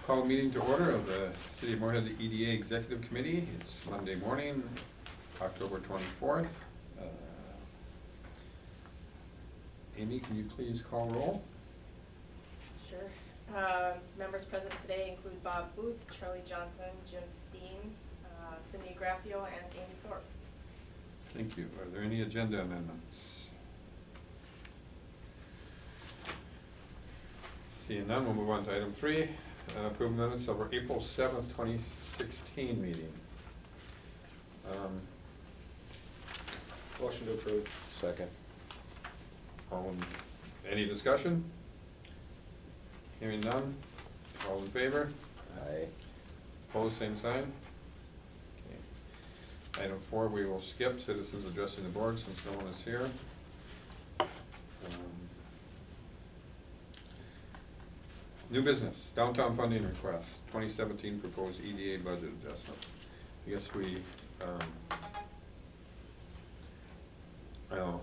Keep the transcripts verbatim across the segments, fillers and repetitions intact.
Call meeting to order of the City of Moorhead E D A Executive Committee. It's Monday morning, October twenty-fourth. Uh, Amy, can you please call roll? Sure. Uh, members present today include Bob Booth, Charlie Johnson, Jim Steen, uh, Cindy Graffio, and Amy Thorpe. Thank you. Are there any agenda amendments? Seeing none, we'll move on to item three. Uh, approve minutes of our April seventh, twenty sixteen meeting. Um, Motion to approve. Second. all in, any discussion? Hearing none. All in favor? Aye. Opposed, same sign. Okay. Item four, we will skip citizens addressing the board since no one is here. Um, New business, downtown funding request, twenty seventeen proposed E D A budget adjustment. I guess we, um, well,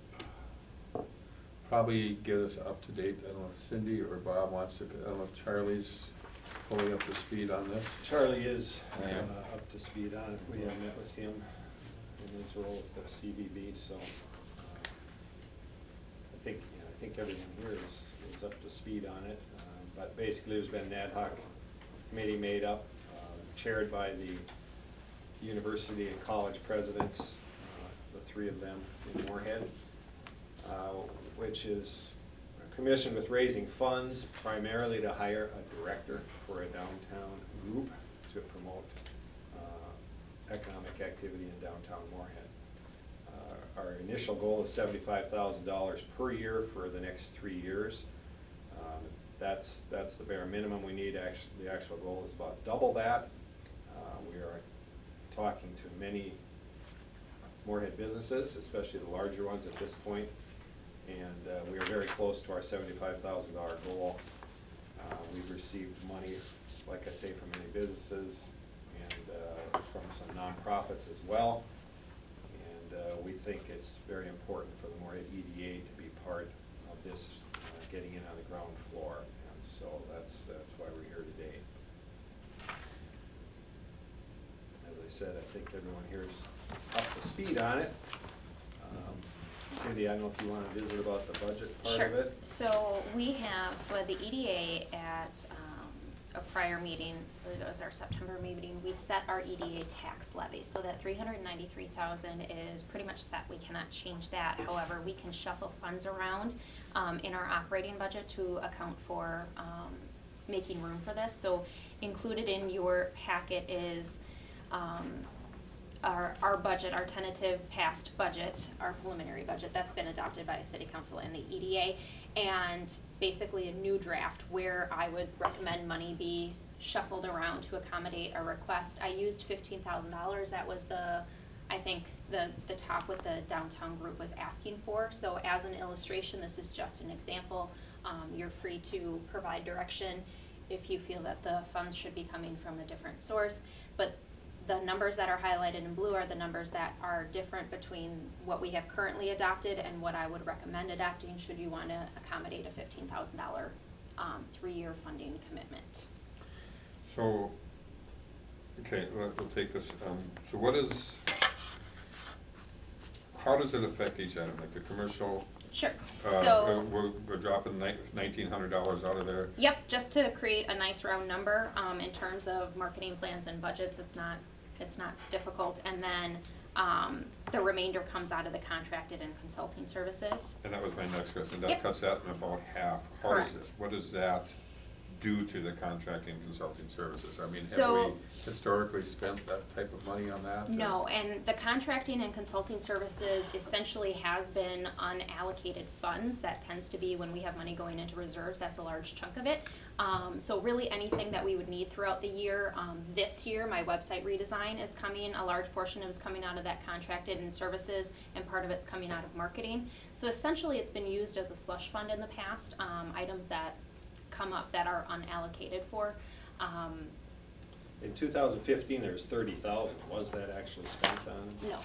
probably get us up to date. I don't know if Cindy or Bob wants to, I don't know if Charlie's fully up to speed on this. Charlie is uh, Yeah. up to speed on it. We have met with him in his role as the C V B, so uh, I think, you know, I think everyone here is, is up to speed on it. Uh, But basically, there's been an ad hoc committee made up, uh, chaired by the university and college presidents, uh, the three of them in Moorhead, uh, which is commissioned with raising funds primarily to hire a director for a downtown group to promote uh, economic activity in downtown Moorhead. Uh, our initial goal is seventy-five thousand dollars per year for the next three years. Um, That's, that's the bare minimum we need. Actually, the actual goal is about double that. Uh, we are talking to many Moorhead businesses, especially the larger ones at this point, and uh, we are very close to our seventy-five thousand dollar goal. Uh, we've received money, like I say, from many businesses and uh, from some nonprofits as well. And uh, we think it's very important for the Moorhead E D A to be part of this, uh, getting in on the ground floor. And so that's, that's why we're here today. As I said, I think everyone here is up to speed on it. Um, Cindy, I don't know if you want to visit about the budget part of it? Sure. So we have, so at the E D A at um, a prior meeting, I believe it was our September meeting, we set our E D A tax levy. So that three hundred ninety-three thousand is pretty much set. We cannot change that. However, we can shuffle funds around um, in our operating budget to account for um, making room for this. So included in your packet is um, Our, our budget, our tentative past budget, our preliminary budget, that's been adopted by City Council and the E D A, and basically a new draft where I would recommend money be shuffled around to accommodate a request. I used fifteen thousand dollars, that was the, I think, the, the top what the downtown group was asking for. So as an illustration, this is just an example. Um, you're free to provide direction if you feel that the funds should be coming from a different source, but the numbers that are highlighted in blue are the numbers that are different between what we have currently adopted and what I would recommend adopting should you want to accommodate a fifteen thousand dollar um, three-year funding commitment. So, okay, we'll we'll take this. Um, so what is, how does it affect each item, like the commercial? Sure. Uh, So we're, we're dropping nineteen hundred dollars out of there. Yep, just to create a nice round number um, in terms of marketing plans and budgets. It's not it's not difficult, and then um, the remainder comes out of the contracted and consulting services. And that was my next question. That Yep. cuts that in about half. How does Correct. it, what does that do to the contracting and consulting services? I mean, So- have we historically spent that type of money on that? or- No, and the contracting and consulting services essentially has been unallocated funds. That tends to be when we have money going into reserves, that's a large chunk of it. Um, so really anything that we would need throughout the year, um, this year, my website redesign is coming, a large portion of it is coming out of that contracted and services, and part of it's coming out of marketing. So essentially it's been used as a slush fund in the past, um, items that come up that are unallocated for. Um, In two thousand fifteen, there was thirty thousand. Was that actually spent on? no,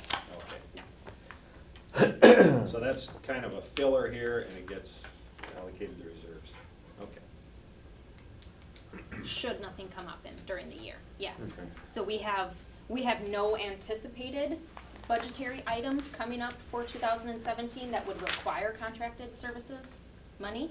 Okay. no. So that's kind of a filler here, and it gets allocated to reserves. Okay. should nothing come up in during the year, yes. Okay. So we have, we have no anticipated budgetary items coming up for two thousand seventeen that would require contracted services money.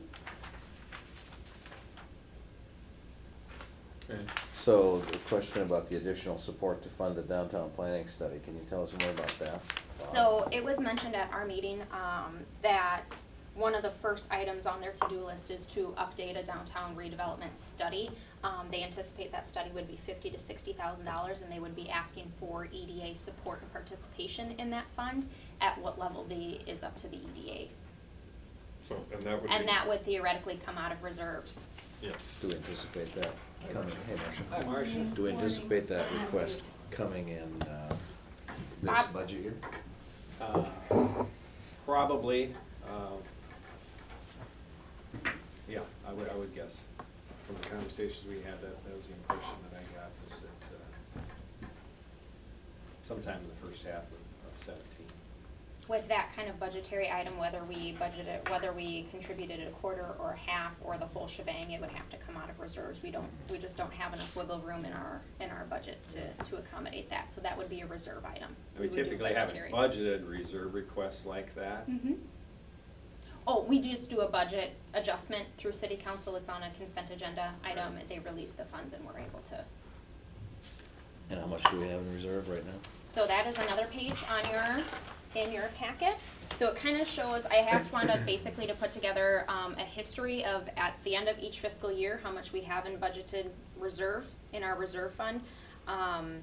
Okay. So the question about the additional support to fund the downtown planning study, can you tell us more about that? So it was mentioned at our meeting, um, that one of the first items on their to-do list is to update a downtown redevelopment study. Um, they anticipate that study would be fifty to sixty thousand dollars, and they would be asking for E D A support and participation in that fund. At what level the, is up to the E D So, and that would A. be. And that would theoretically come out of reserves. Yes. Do we anticipate that coming, hey Marcia? Hi, Marcia. Do we anticipate that request coming in, uh, this Bob? budget year? Uh, Probably, um, yeah, I would, I would guess. From the conversations we had, that, that was the impression that I got, was that uh, sometime in the first half of of seventeen. With that kind of budgetary item, whether we budgeted, whether we contributed a quarter or a half or the whole shebang, it would have to come out of reserves. We don't, we just don't have enough wiggle room in our, in our budget to, to accommodate that, so that would be a reserve item. We would do typically haven't budgetary. budgeted reserve requests like that. Mhm. Oh, we just do a budget adjustment through city council, it's on a consent agenda item, and they release the funds and we're able to. And how much do we have in reserve right now? So that is another page on your, in your packet. So it kind of shows, I asked Wanda basically to put together um, a history of, at the end of each fiscal year, how much we have in budgeted reserve, in our reserve fund. Um,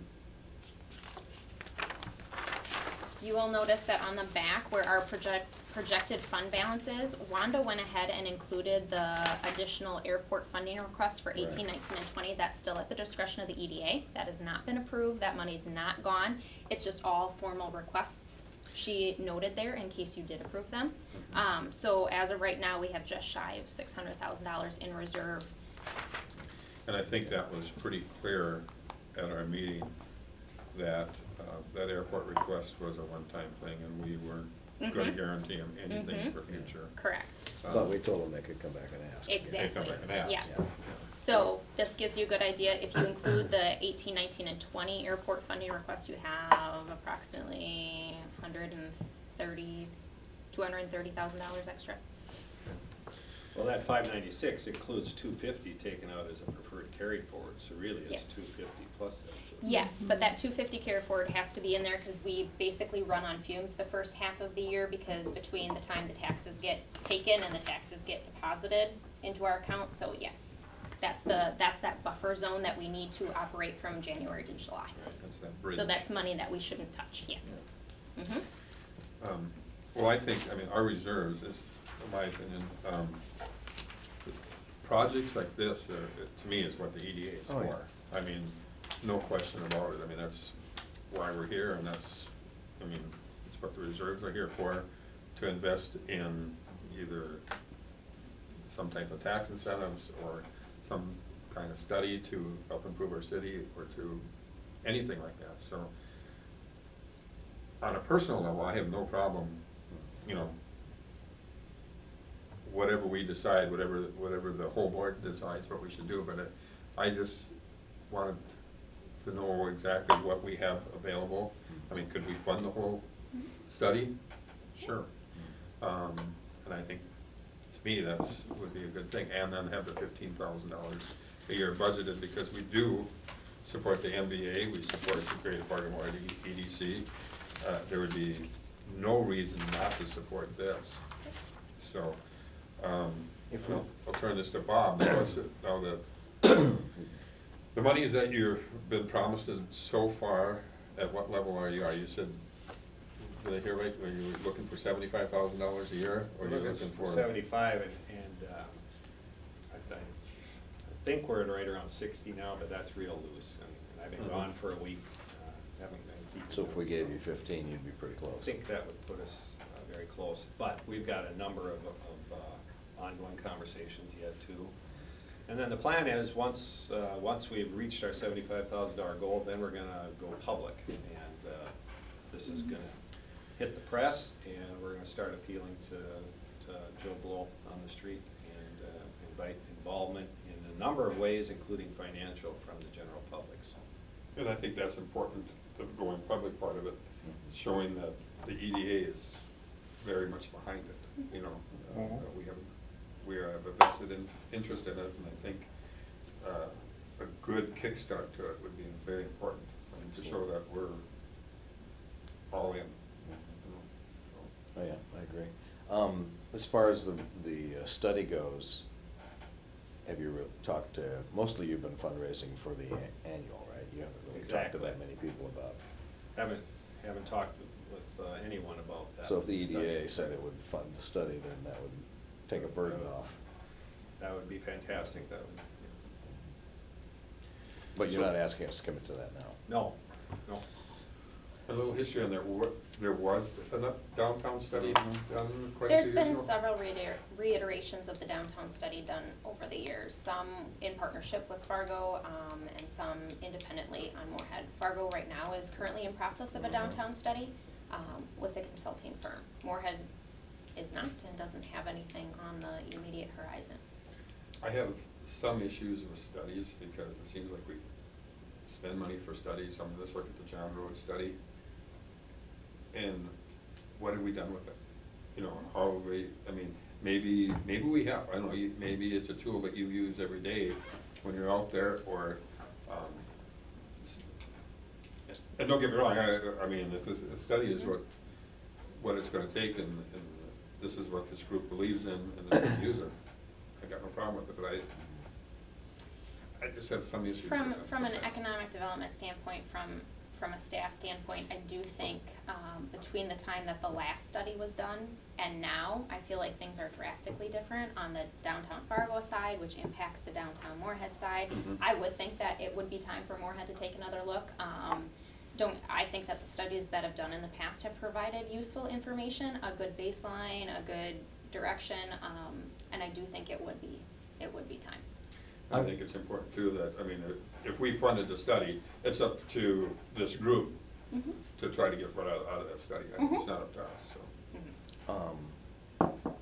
You will notice that on the back where our project, projected fund balance is, Wanda went ahead and included the additional airport funding request for eighteen, Right. nineteen, and twenty. That's still at the discretion of the E D A. That has not been approved. That money's not gone. It's just all formal requests. She noted there in case you did approve them. Um, so as of right now, we have just shy of six hundred thousand dollars in reserve. And I think that was pretty clear at our meeting, that, uh, that airport request was a one-time thing, and we weren't gonna Mhm. guarantee them anything Mhm. for future. Correct. Um, But we told them they could come back and ask. Exactly. They come back and ask. Yeah. Yeah. So this gives you a good idea. If you include the eighteen, nineteen, and twenty airport funding requests, you have approximately hundred and thirty, two hundred and thirty thousand dollars extra. Well, that five ninety-six includes two fifty taken out as a preferred carry forward, so really Yes. it's two fifty plus that. So it's- Yes, but that two fifty carry forward has to be in there because we basically run on fumes the first half of the year, because between the time the taxes get taken and the taxes get deposited into our account, so yes. That's the, that's that buffer zone that we need to operate from January to July. Right, that's that bridge. So that's money that we shouldn't touch, yes. Mhm. Um, Well, I think, I mean, our reserves is, in my opinion, um, projects like this, are, it- to me, is what the E D A is Oh, yeah. for. I mean, no question about it. I mean, that's why we're here, and that's, I mean, it's what the reserves are here for, to invest in either some type of tax incentives or some kind of study to help improve our city, or to anything like that. So on a personal level, I have no problem, you know, whatever we decide, whatever, whatever the whole board decides what we should do, but it- I just wanted to know exactly what we have available. I mean, could we fund the whole study? Sure. Um, and I think, to me, that's, would be a good thing, and then have the fifteen thousand dollars a year budgeted, because we do support the M B A, we support the Greater Baltimore E D C. Uh, there would be no reason not to support this, so, um, If we- I'll, I'll turn this to Bob. Now, what's it, now the, the monies that you've been promised is so far, at what level are you? Are you said, did I hear right, are you looking for seventy-five thousand dollars a year, or are you Looking looking for? Seventy-five, and, and, um, I, I I think we're at right around sixty now, but that's real loose. I mean, and I've been Mhm. gone for a week, uh, haven't been keeping. So if we notes, gave so you fifteen, you'd be pretty close. I think that would put us uh, very close, but we've got a number of, of uh, ongoing conversations yet too. And then the plan is, once, uh, once we've reached our seventy-five thousand dollar goal, then we're gonna go public. And uh, this is gonna hit the press, and we're gonna start appealing to, to Joe Blow on the street, and, uh, and invite involvement in a number of ways, including financial, from the general public, so. And I think that's important, the going public part of it, showing that the E D A is very much behind it, you know. Uh, Mhm. uh, We have, we have a vested in, interest in it, and I think uh, a good kickstart to it would be very important, I mean, to show that we're all in. you know, so. Oh, yeah, I agree. Um, as far as the, the uh, study goes, have you re- talked to, mostly you've been fundraising for the a- annual, right? You haven't really talked to Exactly. that many people about. Haven't, haven't talked with uh, anyone about that. So if the E D A study. said it would fund the study, then that would take a burden off. That would be fantastic, that would, But you're not asking us to commit to that now? no, no. A little history on there, what, there was a downtown study done quite a few years ago? There's been several reiter- reiterations of the downtown study done over the years, some in partnership with Fargo, um, and some independently on Moorhead. Fargo right now is currently in process of a Mhm. downtown study, um, with a consulting firm. Moorhead is not and doesn't have anything on the immediate horizon. I have some issues with studies, because it seems like we spend money for studies. I mean, let's look at the John Road study. And what have we done with it? You know, how have we, I mean, maybe, maybe we have, I don't know, you- maybe it's a tool that you use every day when you're out there, or, um, s- and don't get me wrong, I, I mean, if this, the study is what, what it's gonna take, and, and this is what this group believes in, and they're gonna use it, I got no problem with it, but I, I just have some issues with From, that from an sometimes. economic development standpoint, from, from a staff standpoint, I do think, um, between the time that the last study was done and now, I feel like things are drastically different on the downtown Fargo side, which impacts the downtown Moorhead side. Mhm. I would think that it would be time for Moorhead to take another look. Um, don't, I think that the studies that have done in the past have provided useful information, a good baseline, a good direction, um, and I do think it would be, it would be time. I think it's important too that, I mean, if, if we funded the study, it's up to this group Mhm. to try to get what out, out of that study. I think it's Mhm. not up to us, so. Mhm. Um,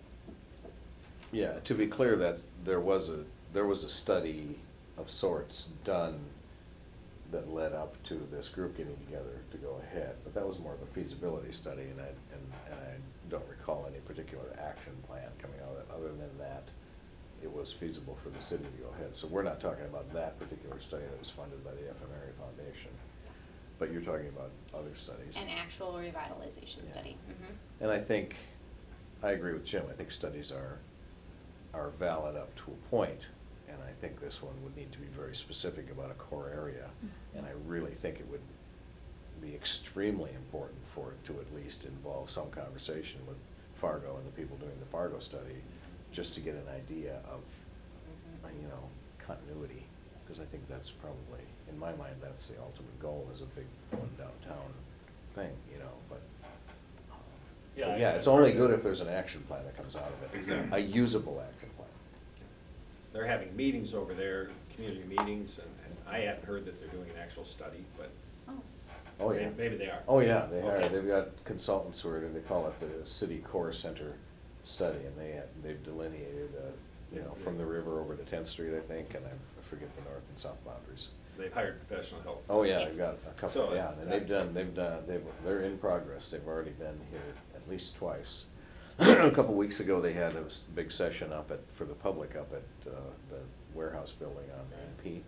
Yeah, to be clear, that there was a, there was a study of sorts done that led up to this group getting together to go ahead, but that was more of a feasibility study, and I, and, and I don't recall any particular action plan coming out of it, other than that it was feasible for the city to go ahead. So we're not talking about that particular study that was funded by the F M R A Foundation, but you're talking about other studies. An actual revitalization Yeah. study. Mhm. And I think, I agree with Jim, I think studies are, are valid up to a point, and I think this one would need to be very specific about a core area. And I really think it would be extremely important for it to at least involve some conversation with Fargo and the people doing the Fargo study, just to get an idea of, uh, you know, continuity. Because I think that's probably, in my mind, that's the ultimate goal, is a big one downtown thing, you know, but. um, Yeah, so I- Yeah, it's I've only heard good that- if there's an action plan that comes out of it. Exactly. A usable action plan. They're having meetings over there, community meetings, and, and I haven't heard that they're doing an actual study, but Oh. Oh, yeah. May- maybe they are. Oh, yeah, they are. Okay. They've got consultants who are, they call it the City Core Center study, and they, have- they've delineated, uh, you know, from the river over to tenth Street, I think, and I forget the north and south boundaries. So they've hired professional help. Oh, yeah, Yes. they've got a couple, So, yeah, and that- they've done, they've done, they've, they're in progress. They've already been here at least twice. A couple weeks ago, they had a s- big session up at, for the public up at, uh, the warehouse building on N P.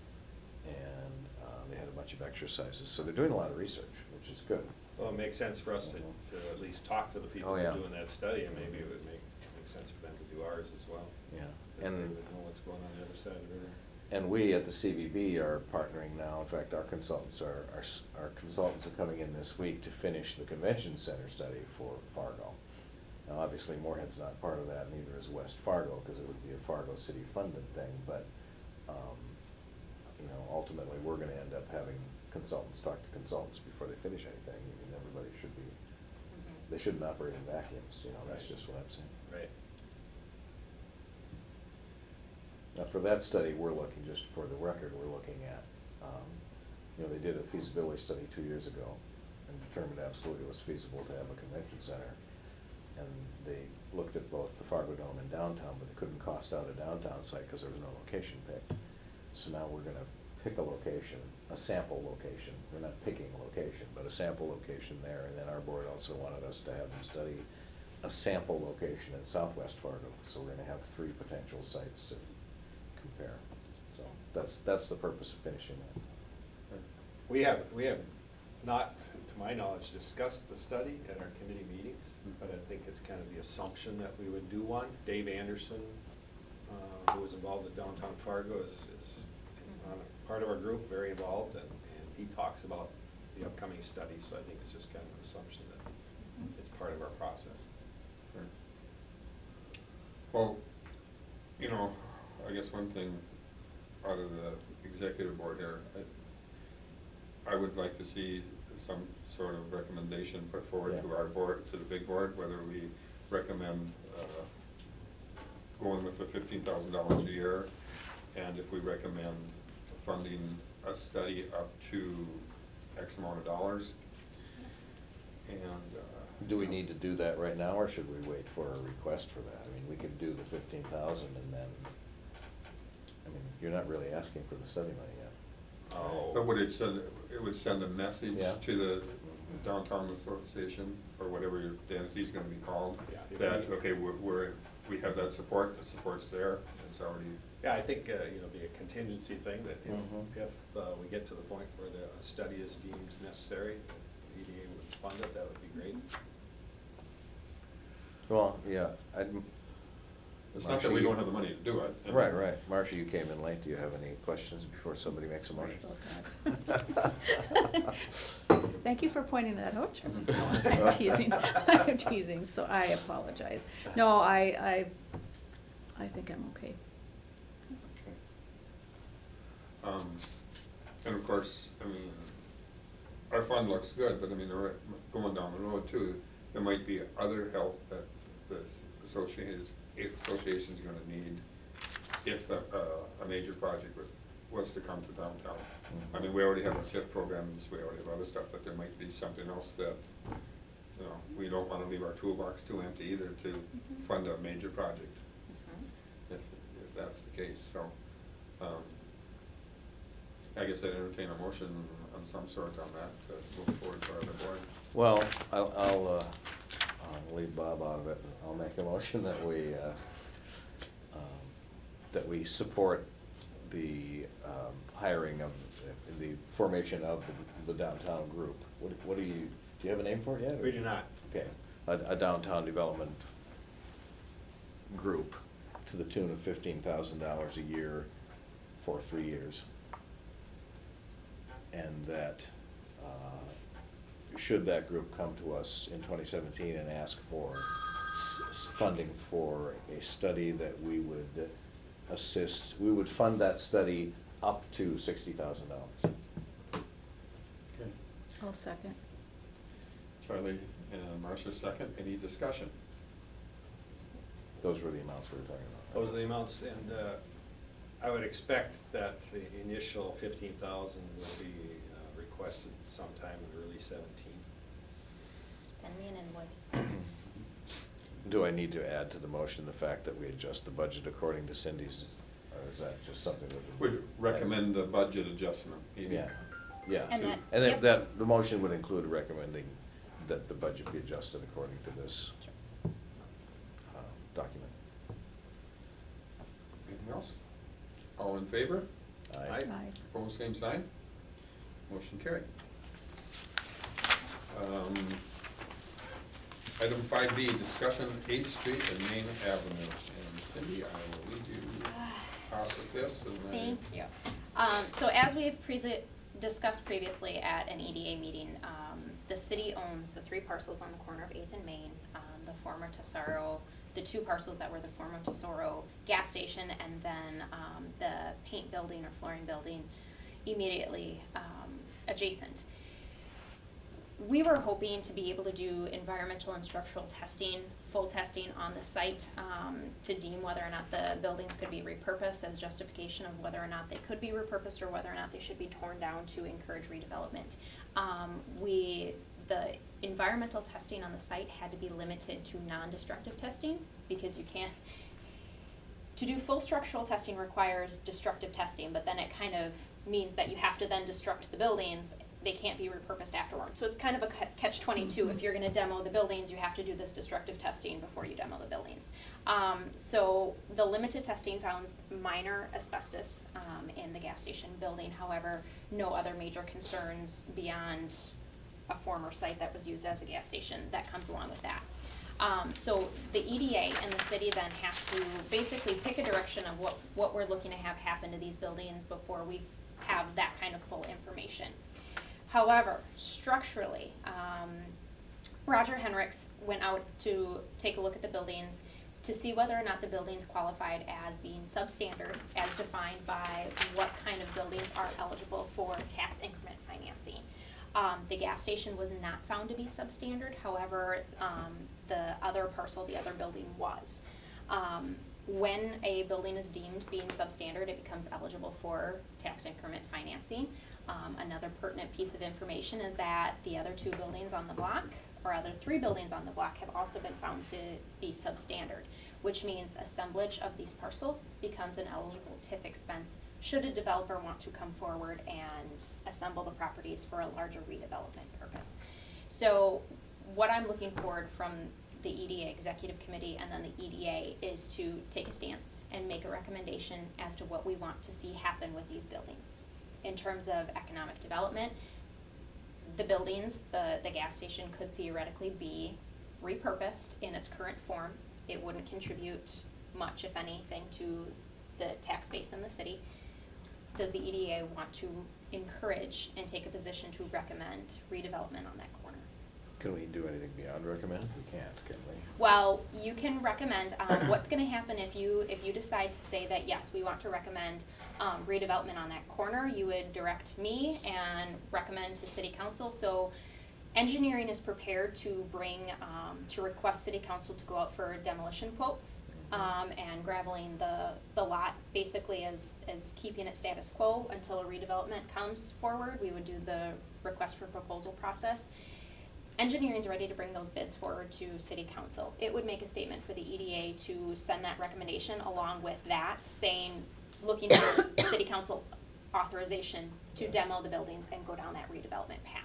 And, uh, they had a bunch of exercises, so they're doing a lot of research, which is good. Well, it makes sense for us to, to at least talk to the people Oh, who yeah. are doing that study, and maybe it would make, make sense for them to do ours as well. Yeah, Because they and- would know what's going on the other side of the river. And we at the C V B are partnering now, in fact, our consultants are, our, s- our consultants are coming in this week to finish the convention center study for Fargo. Now, obviously, Moorhead's not part of that, neither is West Fargo, because it would be a Fargo city funded thing, but, um, you know, ultimately, we're gonna end up having consultants talk to consultants before they finish anything. I mean, everybody should be, Mhm. they shouldn't operate in vacuums, you know, that's Right. just what I'm saying. Right. Now, for that study, we're looking, just for the record, we're looking at, um, you know, they did a feasibility study two years ago and determined absolutely it was feasible to have a convention center. And they looked at both the Fargo Dome and downtown, but they couldn't cost lost out a downtown site because there was no location picked. So now we're gonna pick a location, a sample location. We're not picking a location, but a sample location there. And then our board also wanted us to have them study a sample location in Southwest Fargo. So we're gonna have three potential sites to compare. So that's, that's the purpose of finishing that. We have, we have not, to my knowledge, discussed the study at our committee meetings, but I think it's kind of the assumption that we would do one. Dave Anderson, uh, who was involved with downtown Fargo, is, is on a part of our group, very involved, and, and he talks about the upcoming study, so I think it's just kind of an assumption that it's part of our process. Sure. Well, you know, I guess one thing out of the executive board here, I, I would like to see some sort of recommendation put forward Yeah. to our board, to the big board, whether we recommend uh, going with the fifteen thousand dollars a year, and if we recommend funding a study up to X amount of dollars. And uh, Do we need to do that right now, or should we wait for a request for that? I mean, we could do the fifteen thousand and then, I mean, you're not really asking for the study money yet. Oh. But would it send, it would send a message Yeah. to the downtown association, or whatever your, the entity's gonna be called, Yeah, if that, we- okay, we're, we're, we have that support, the support's there, it's already, Yeah, I think, uh, you know, be a contingency thing, that if, Mhm. if uh, we get to the point where the a study is deemed necessary, if the E D A would fund it, that would be great. Well, yeah, I'd. it's not that we don't have the money to do it. and- Right, right. Marcia, you came in late. Do you have any questions before somebody makes a motion? Thank you for pointing that out, Chairman. No, I'm teasing, I'm teasing, so I apologize. No, I, I, I think I'm okay. Okay. Um, and of course, I mean, our fund looks good, but I mean, the re- going down the road too, there might be other help that this association, association's gonna need if the, uh, a major project was, was to come to downtown. I mean, we already have our TIF programs, we already have other stuff, but there might be something else that, you know, we don't wanna leave our toolbox too empty either to Mhm. fund a major project, Mhm. if, if that's the case, so. um, I guess I'd entertain a motion on some sort on that to move forward to our other board. Well, I'll, I'll, uh, I'll leave Bob out of it. I'll make a motion that we, uh, um, that we support the, um, hiring of, the formation of the- the downtown group. What, what do you, do you have a name for it yet? We do not. Okay, a, a downtown development group to the tune of fifteen thousand dollars a year for three years. And that, uh, should that group come to us in twenty seventeen and ask for s- s- funding for a study, that we would assist, we would fund that study up to sixty thousand dollars. Okay. I'll second. Charlie and Marcia second, any discussion? Those were the amounts we were talking about. Those are the amounts, and uh, I would expect that the initial fifteen thousand will be uh, requested sometime in early seventeen. Send me an invoice. Do I need to add to the motion the fact that we adjust the budget according to Cindy's, or is that just something that? Would recommend the budget adjustment, maybe. Yeah, yeah. And that- And then yep. that, the motion would include recommending that the budget be adjusted according to this Sure. uh, document. Anything else? All in favor? Aye. Aye. Opposed, same sign? Motion carried. Um, Item five B, discussion eighth Street and Main Avenue. And Cindy, I will leave you out with this and then. Thank you. Um, so as we've presi- discussed previously at an E D A meeting, um, the city owns the three parcels on the corner of eighth and Main, um, the former Tesoro, the two parcels that were the former Tesoro gas station, and then, um, the paint building or flooring building immediately, um, adjacent. We were hoping to be able to do environmental and structural testing, full testing on the site, um, to deem whether or not the buildings could be repurposed as justification of whether or not they could be repurposed or whether or not they should be torn down to encourage redevelopment. Um, we, the environmental testing on the site had to be limited to non-destructive testing, because you can't, to do full structural testing requires destructive testing, but then it kind of means that you have to then destruct the buildings. They can't be repurposed afterwards. So it's kind of a catch twenty-two. If you're gonna demo the buildings, you have to do this destructive testing before you demo the buildings. Um, so the limited testing found minor asbestos um, in the gas station building. However, no other major concerns beyond a former site that was used as a gas station that comes along with that. Um, so the E D A and the city then have to basically pick a direction of what, what we're looking to have happen to these buildings before we have that kind of full information. However, structurally, um, Roger Henricks went out to take a look at the buildings to see whether or not the buildings qualified as being substandard as defined by what kind of buildings are eligible for tax increment financing. Um, the gas station was not found to be substandard, however, um, the other parcel, the other building was. Um, when a building is deemed being substandard, it becomes eligible for tax increment financing. Um, another pertinent piece of information is that the other two buildings on the block, or other three buildings on the block, have also been found to be substandard, which means assemblage of these parcels becomes an eligible T I F expense should a developer want to come forward and assemble the properties for a larger redevelopment purpose. So what I'm looking forward from the E D A Executive Committee and then the E D A is to take a stance and make a recommendation as to what we want to see happen with these buildings. In terms of economic development, the buildings, the, the gas station could theoretically be repurposed in its current form. It wouldn't contribute much, if anything, to the tax base in the city. Does the E D A want to encourage and take a position to recommend redevelopment on that corner? Can we do anything beyond recommend? We can't, can we? Well, you can recommend, um, what's gonna happen if you, if you decide to say that, yes, we want to recommend, um, redevelopment on that corner, you would direct me and recommend to city council. So engineering is prepared to bring, um, to request city council to go out for demolition quotes, um, and graveling the, the lot, basically as, as keeping it status quo until a redevelopment comes forward. We would do the request for proposal process. Engineering's ready to bring those bids forward to city council. It would make a statement for the E D A to send that recommendation along with that, saying, looking for city council authorization to demo the buildings and go down that redevelopment path.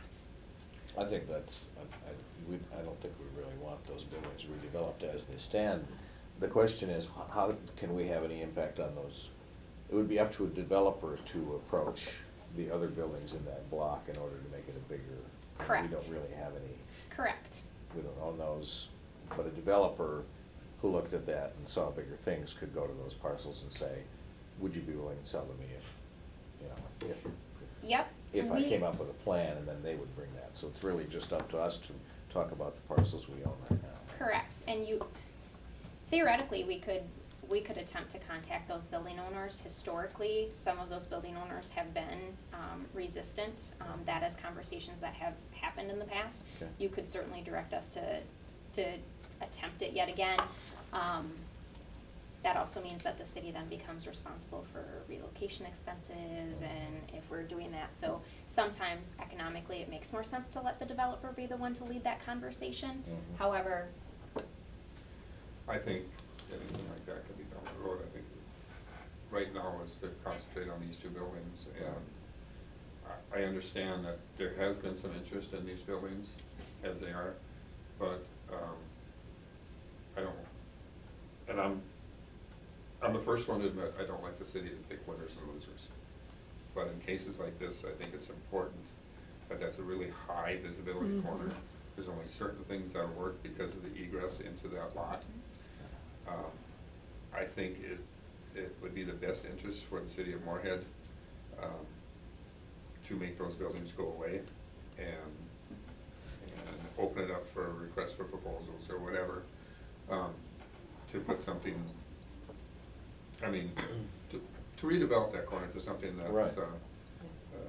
I think that's, I, I, we, I don't think we really want those buildings redeveloped as they stand. The question is, h- how can we have any impact on those? It would be up to a developer to approach the other buildings in that block in order to make it a bigger. Correct. We don't really have any, Correct. we don't own those, but a developer who looked at that and saw bigger things could go to those parcels and say, would you be willing to sell to me if, you know, if, Yep. if I we- came up with a plan, and then they would bring that. So it's really just up to us to talk about the parcels we own right now. Correct, and you, theoretically, we could, we could attempt to contact those building owners. Historically, some of those building owners have been um, resistant. Um, that is conversations that have happened in the past. Okay. You could certainly direct us to, to attempt it yet again. Um, That also means that the city then becomes responsible for relocation expenses and if we're doing that. So sometimes economically, it makes more sense to let the developer be the one to lead that conversation. Mhm. However, I think anything like that could be down the road. I think right now is to concentrate on these two buildings. And I, I understand that there has been some interest in these buildings as they are, but, um, I don't, and I'm, I'm the first one to admit, I don't like the city to pick winners and losers. But in cases like this, I think it's important that that's a really high visibility Mhm. corner. There's only certain things that work because of the egress into that lot. Um, I think it, it would be the best interest for the city of Moorhead, um, to make those buildings go away and, and open it up for requests for proposals or whatever, um, to put something, I mean, to, to redevelop that corner to something that's, Right. uh, uh,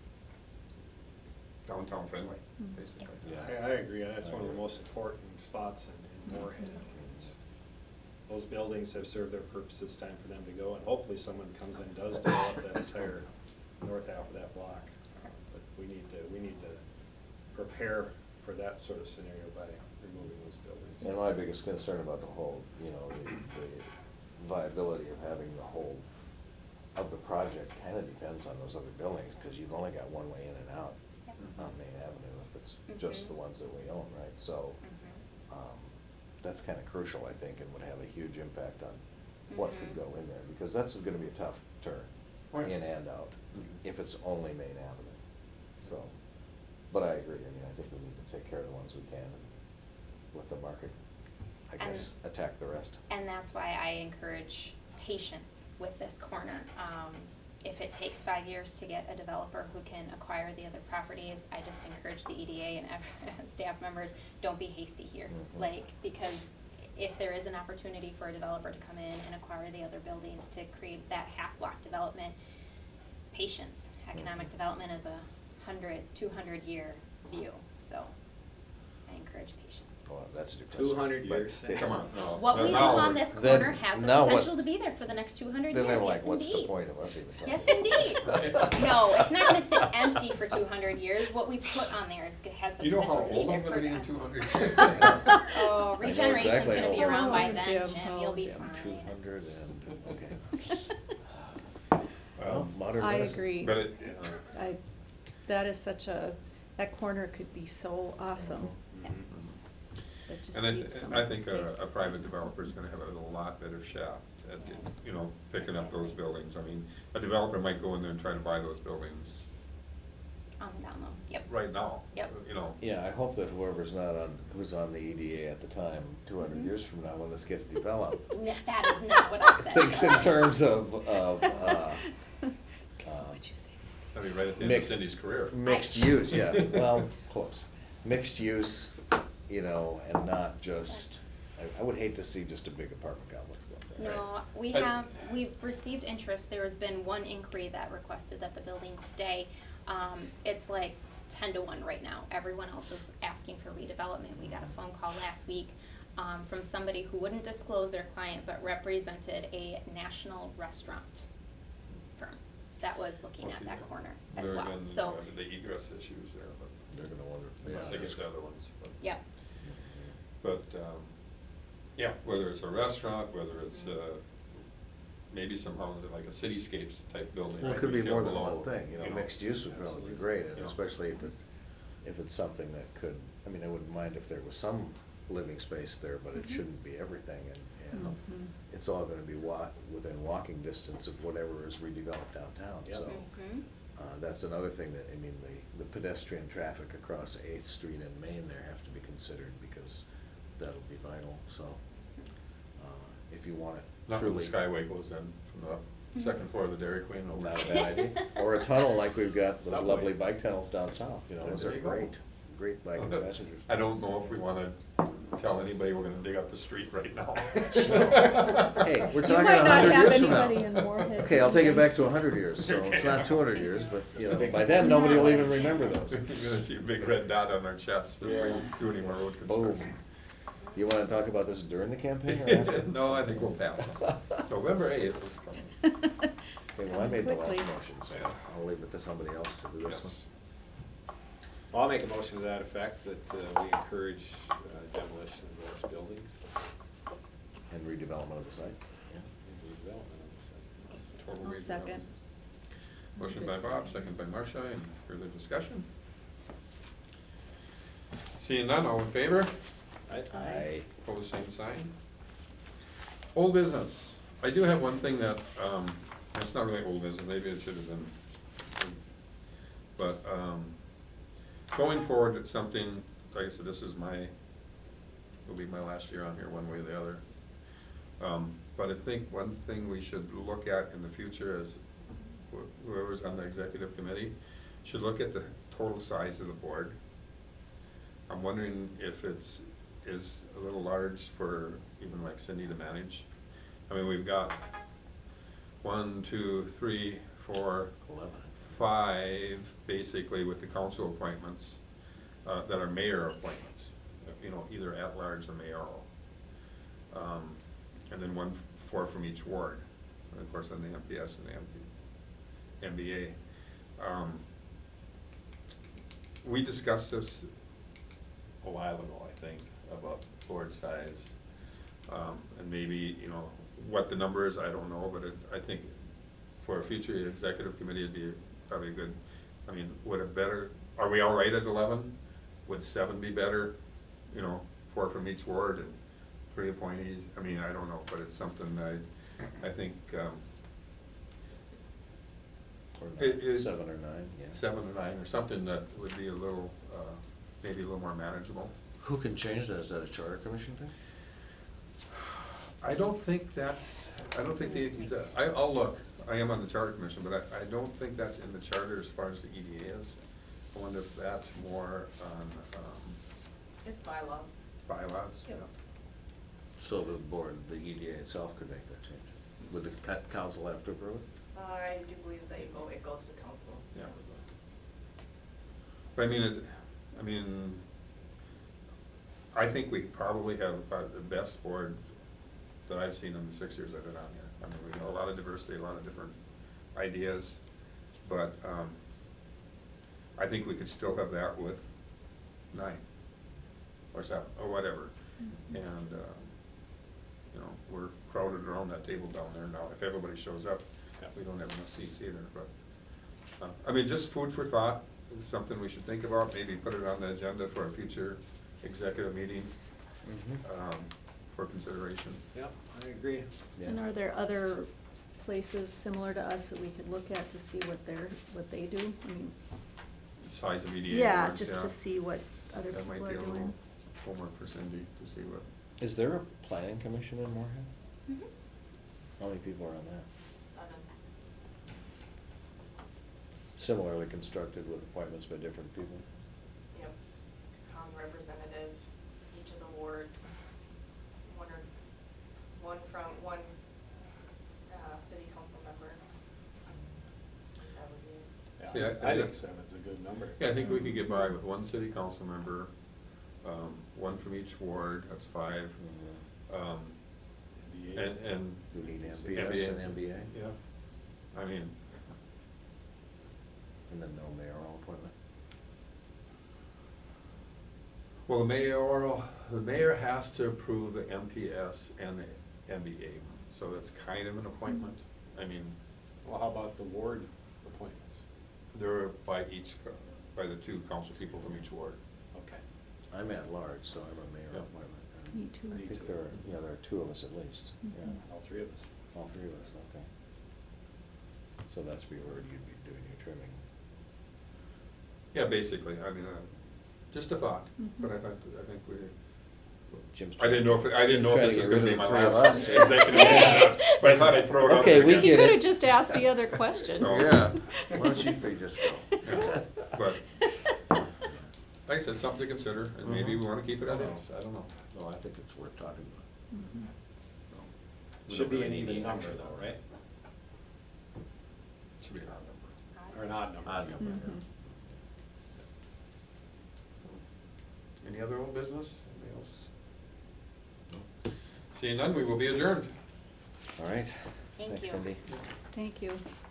downtown friendly, Mm. basically. Yeah. I, I agree, that's one of the most important spots in, in Moorhead. It's- Those buildings have served their purpose, it's time for them to go, and hopefully someone comes in and does develop that entire north half of that block. Uh, But we need to, we need to prepare for that sort of scenario by removing those buildings. And my biggest concern about the whole, you know, the, the viability of having the whole of the project kinda depends on those other buildings, cause you've only got one way in and out Yep. on Main Avenue if it's just Mhm. the ones that we own, right? So, Mhm. um, that's kinda crucial, I think, and would have a huge impact on what could Mhm. go in there, because that's gonna be a tough turn, Right. in and out, Mhm. if it's only Main Avenue. So, but I agree, I mean, I think we need to take care of the ones we can and let the market, I And- guess, attack the rest. And that's why I encourage patience with this corner. Um, if it takes five years to get a developer who can acquire the other properties, I just encourage the E D A and ev- staff members, don't be hasty here. Mhm. Like, because if there is an opportunity for a developer to come in and acquire the other buildings to create that half-block development, patience. Economic Mhm. development is a hundred, two hundred year view, so I encourage patience. Well, that's depressing. Two hundred but- years. Come on, no. What we do Now on we're- this Then- corner has the now what's- potential to be there for the next two hundred Then years, I'm yes like, what's the indeed. point of us even talking? Yes, about indeed. this? No, it's not gonna sit empty for two hundred years. What we put on there is, has the You know how potential to be old there I'm for gonna be in us. two hundred Oh, I know regeneration's exactly gonna be how around old by I am. then, Jim, Jim, oh, you'll be Jim. fine. Two hundred and, okay. Well, modern I medicine. agree. But it, you know, I, that is such a, that corner could be so awesome. Yeah. It just And I, needs thi- some I think a, taste. a private developer is gonna have a lot better shot at, get- you know, picking up those buildings. I mean, a developer might go in there and try to buy those buildings On the down low, yep. right now. Yep. You know. Yeah, I hope that whoever's not on, who's on the E D A at the time, two hundred Mhm. years from now, when this gets developed, N- That is not what I said. thinks in terms of, of, uh, What'd you say? I mean, right at the end of Mixed- Cindy's career. mixed use, yeah, well, close. Mixed use, you know, and not just, I, I would hate to see just a big apartment complex go there. No, we I- have, we've received interest, there has been one inquiry that requested that the building stay. Um, it's like ten to one right now, everyone else is asking for redevelopment. We got a phone call last week, um, from somebody who wouldn't disclose their client, but represented a national restaurant firm that was looking at that corner as There well, again, so, uh, The egress issues there, but They're gonna wonder. unless they get the other ones. but- yep. But, um, yeah, whether it's a restaurant, whether it's, uh, maybe somehow like a cityscapes type building. Well, it right, could be retail more than below, one thing, you know, mixed use would probably be absolutely. great, and You know. especially if it, if it's something that could, I mean, I wouldn't mind if there was some living space there, but it Mhm. shouldn't be everything, and, and Mhm. it's all gonna be wa- within walking distance of whatever is redeveloped downtown, Yep. so. Mhm. Uh, that's another thing that, I mean, the, the pedestrian traffic across Eighth Street and Main there have to be considered, because that'll be vital, so. uh, If you want it Not when the truly. Skyway goes in from the second floor of the Dairy Queen over. Not a bad idea. Or a tunnel like we've got, those Subway. lovely bike tunnels down south, you know, those There are you go. great, great bike and passengers. I don't know if we wanna tell anybody we're gonna dig up the street right now. Hey, we're You talking might a not hundred have years from now. anybody in Moorhead Okay, I'll take it doing back that. to a hundred years, so it's Okay. not two hundred years, but, you know, Big- by then, nobody will even Nice. remember those. You're gonna see a big red dot on our chests if Yeah. we do any more road Boom. construction. You wanna talk about this during the campaign or after? No, I think we'll pass. November eighth is coming. Okay, well, I made the last Quickly. motion, so Yeah. I'll leave it to somebody else to do this one. Yes. Well, I'll make a motion to that effect, that uh, we encourage uh, demolition of those buildings And redevelopment of the site. and redevelopment of the site. Total I'll redevelopment. second. Motion by Good Bob, second. second by Marcia, any further discussion? Seeing none, all in favor? I- I, Pose same sign. Old business. I do have one thing that, um, it's not really old business, maybe it should have been. But, um, going forward, it's something, like I said, this is my, will be my last year on here, one way or the other. Um, but I think one thing we should look at in the future is, wh- whoever's on the executive committee, should look at the total size of the board. I'm wondering if it's, is a little large for even like Cindy to manage. I mean, we've got one, two, three, four, eleven. five, basically with the council appointments, uh, that are mayor appointments, you know, either at-large or mayoral. Um, and then one, four from each ward, and of course, then the M P S and the M B A. Um, we discussed this a while ago, I think, about board size. Um, and maybe, you know, what the number is, I don't know, but it's, I think for a future executive committee, it'd be probably good. I mean, would it better, are we all right at eleven? Would seven be better? You know, four from each ward and three appointees? I mean, I don't know, but it's something I, I think, um, Or It nine, is- seven or nine, yeah. seven or nine, or something that would be a little, uh, maybe a little more manageable. Who can change that? Is that a charter commission thing? I don't think that's, I don't think the, he's a- I, I'll look, I am on the charter commission, but I, I don't think that's in the charter as far as the E D A is. I wonder if that's more on, um, It's bylaws. bylaws. Yep. So the board, the E D A itself could make that change. Would the co- council have to approve it? I do believe that it go, it goes to council. Yeah. But I mean, it, I mean, I think we probably have about the best board that I've seen in the six years I've been on here. I mean, we have a lot of diversity, a lot of different ideas, but, um, I think we could still have that with nine, or seven, or whatever. Mhm. And, um, you know, we're crowded around that table down there now. If everybody shows up, we don't have enough seats either, but, uh, I mean, just food for thought, it's something we should think about, maybe put it on the agenda for a future executive meeting, Mm-hmm. um, for consideration. Yep, I agree. Yeah. And are there other places similar to us that we could look at to see what they're, what they do? I mean, Size of E D A. yeah, boards, just yeah. to see what other That might people be are a little doing. homework for Cindy to see what. Is there a planning commission in Moorhead? Mm-hmm. How many people are on that? Seven. Similarly constructed with appointments by different people? Yep. Um, representative, each of the wards, one or, one from, one, uh, city council member. That would be, See, I- Yeah, I I think think- seven's a good number. Yeah, I think we could get by with one city council member, um, one from each ward, that's five. Um, N B A. and, and. You need M M P S B A. and M B A? Yeah, I mean, And then no mayoral appointment? well, the mayoral, the mayor has to approve the M P S and the M B A, so that's kind of an appointment. I mean, Well, how about the ward appointments? they're by each, co- by the two council people from each ward. Okay. I'm at large, so I'm a mayor Yeah. appointment. Me too. I think there are, yeah, there are two of us at least, yeah. Mhm. All three of us. All three of us, okay. So that's be where you'd be doing your trimming. Yeah, basically, I mean, uh, just a thought, Mhm. but I think, I think we, Jim's I didn't know if, I didn't know trying if to this was get gonna rid be of my the three of last us. executive meeting, but I thought I'd throw it out Okay, there we again. You get could it. have just asked the other question. So- Yeah, why don't you three just go? Yeah, but, like I said, something to consider, and maybe we Mhm. wanna keep it at this, I don't know. No, I think it's worth talking about. Mhm. So, we Should don't be really an need even any number action. though, right? Should be an odd number. Or an odd number. Odd number. Mhm. Any other old business? Anything else? Seeing none, we will be adjourned. All right. Thank Thanks, you. Cindy. Thank you.